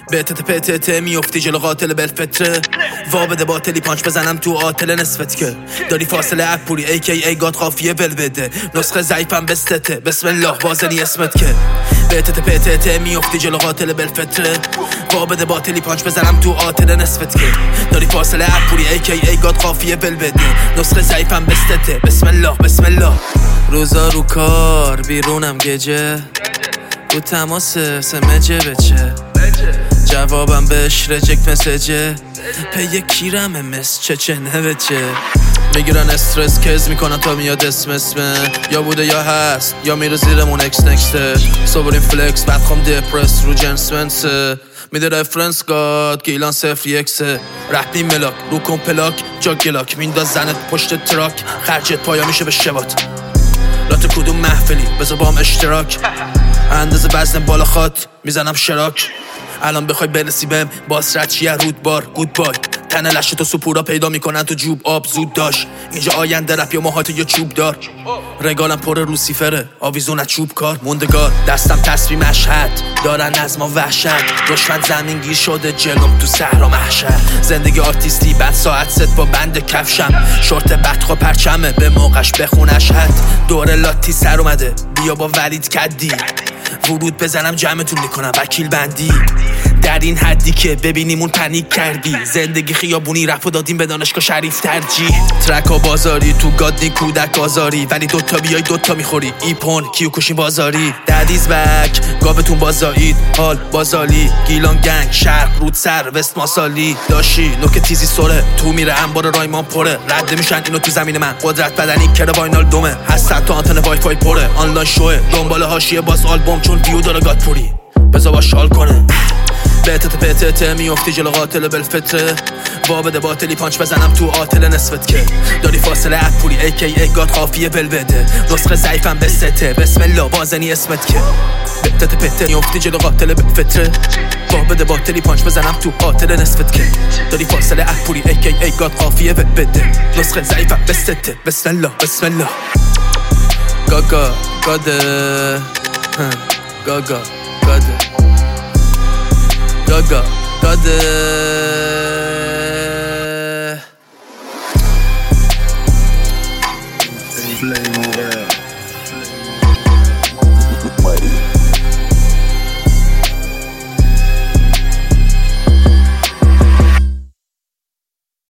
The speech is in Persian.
به تت میفتی جلو قاتل بالفطره وا بده باطلی پانچ بزنم تو آتل نصفت که داری فاصله اپوری AKA گاد قافیه ول بده نسخه ضعیفم بستته بسم الله بازنی اسمت که به تت میفتی جلو قاتل بالفطره وا بده باطلی پانچ بزنم تو آتل نصفت که داری فاصله اپوری AKA گاد قافیه ول بده نسخه ضعیفم بستته بسم الله روزا رو کار بیرونم گجه رو تماس سمجه بچه جوابم بهش رجکت مسجه پی کیرم چه نوچه میگیرن استرس کز میکنن تا میاد اسمه یا بوده یا هست یا میره زیرمون اکس نکسته صبرین فلکس بعد خوام دپرس رو جنس منسه میده رفرنس گاد گیلان 01 رپی ملاک رو کن پلاک جا گلاک مینداز زنت پشت تراک خرجت پایا میشه به شبات لات کدوم محفلی بذار بام اشتراک اندازه وزن بالا خات میزنم شراک الان بخوای برسی بهم باس رد چیه رودبار گودبای تنه لشتو سپورا پیدا میکنن تو جوب آب زود داشت اینجا آینده رپ یا ماهات یا چوب دار رگالم پر روسیفره آویزون از چوب کار موندگار دستم تصویر مشهد دارن از ما وحشت دشمن زمین گیر شده جلوم تو صحرا محشر زندگی آرتیستی بعد ساعت ست با بند کفشم شورت بدخوا پرچمه به موقعش بخونش حد دور لاتی سر اومده بیا با ولید کدی ورود بزنم جمعتون میکنم وکیل بندی در این حدی که ببینیمون پنیک کردی زندگی خیابونی رفت و دادیم به دانشگاه شریف ترجیح ترک و بازاری تو گادنی کودک آزاری ولی دوتا بیای دوتا میخوری ایپون کیو کشین بازاری ددیز بک گابتون بازایید حال بازالی گیلان گنگ شرق رود سر وست ماسالی داشی نوک تیزی سوره تو میره انبار رایمان پره رد میشن اینو تو زمین من قدرت بدنی کره واینال دومه هست تا آنتن وای فای پره آنلاین شوه دنبال حاشیه باز آلبوم چون ویو داره گات پوری بذار با شال کنه به تت میفتی جلو قاتل بالفطره وا بده باطلی پانچ بزنم تو آتل نصفت که داری فاصله اپوری AKA گاد قافیه ول بده نسخه ضعیفم بسته بسم الله بازنی اسمت که به تت میفتی جلو قاتل بالفطره وا بده باطلی پانچ بزنم تو آتل نصفت که داری فاصله اپوری AKA گاد قافیه ول بده نسخه ضعیفم بسته بسم الله گاگا گاده گاگا گاده